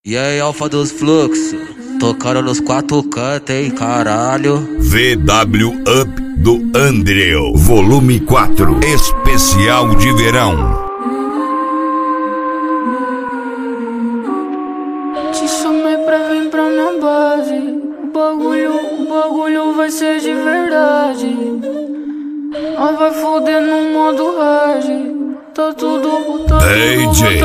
E aí, Alfa dos Fluxos, tocando nos quatro cantos, hein, caralho. VW Up do Andreu, volume 4, especial de verão. Te chamei pra vir pra minha base. O bagulho vai ser de verdade. Nós vai foder no modo hard. Tá tudo botado, DJ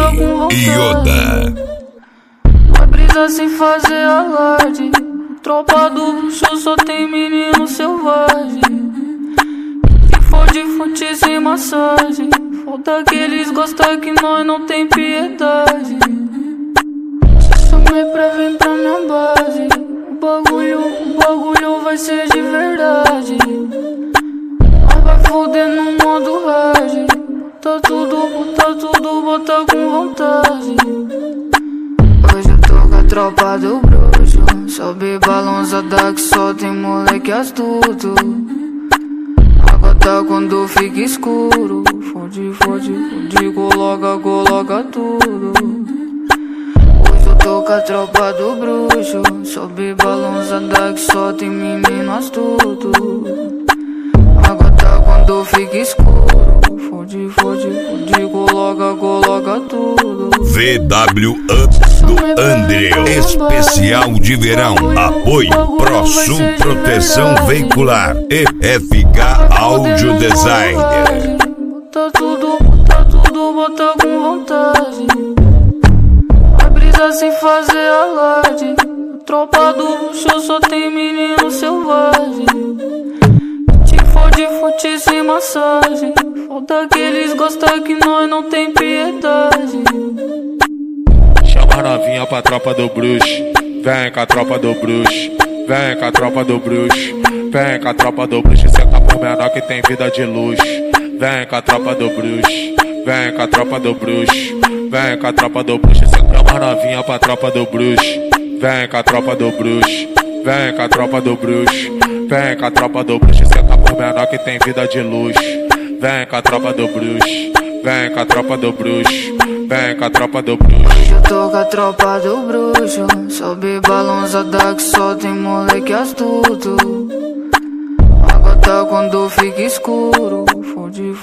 Yoda. Vai brisar sem fazer alarde. Tropa do luxo só tem menino selvagem. Se for de fute sem massagem, falta que eles gostam que nós não tem piedade. Te chamei pra vir pra minha base. O bagulho vai ser de verdade. Nós vai foder no modo hard. Tá tudo, bota com vontade. Hoje eu tô com a tropa do bruxo. Sobe balançada que só tem moleque astuto. Água tá quando fica escuro. Fode, coloca tudo. Hoje eu tô com a tropa do bruxo. Sobe balançada que só tem menino astuto. Água tá quando fica escuro. Fode, coloca tudo. VW Up do Andreu, especial de verão. Apoio ProSul Proteção Veicular e FK Audio Designer. Tá tudo, bota com vontade. Vai brisar sem fazer alarde. Tropa do luxo só tem menino selvagem. Te fode sem massagem. Falta que eles gostam que nós não tem piedade. Chama a novinha pra tropa do bruxo. Vem com a tropa do bruxo. Vem com a tropa do bruxo. Vem com a tropa do bruxo. Senta por menor que tem vida de luxo. Vem com a tropa do bruxo. Vem com a tropa do bruxo. Vem com a tropa do bruxo. Chama a novinha pra tropa do bruxo. Vem com a tropa do bruxo. Vem com a tropa do bruxo. Vem com a tropa do bruxo. Senta por menor que tem vida de luxo. Vem com a tropa do bruxo. Vem com a tropa do bruxo. Vem com a tropa do bruxo. Hoje eu tô com a tropa do bruxo. Sobe balançada que só tem moleque astuto. Água tá quando fica escuro. Fode,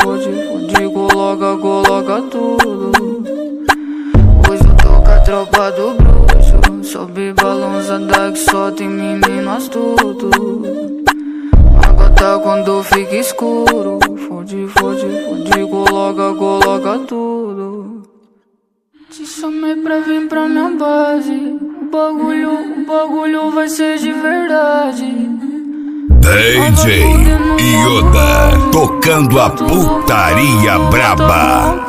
coloca tudo. Hoje eu tô com a tropa do bruxo. Sobe balançada que só tem menino astuto. Água tá quando fica escuro. Fode, coloca tudo. Te chamei pra vir pra minha base. O bagulho vai ser de verdade. DJ Yoda, tocando a putaria braba.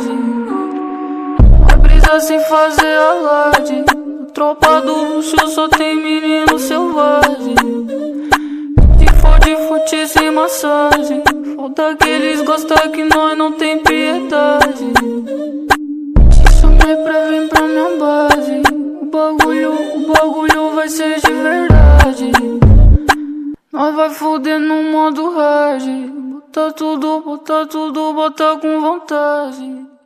Vai brisar sem fazer alarde. Tropa do luxo só tem menino selvagem. De fute sem massagem. Falta que eles gostam que nós não tem piedade. Te chamei pra vir pra minha base. O bagulho vai ser de verdade. Nós vai foder no modo hard. Bota tudo, bota com vontade.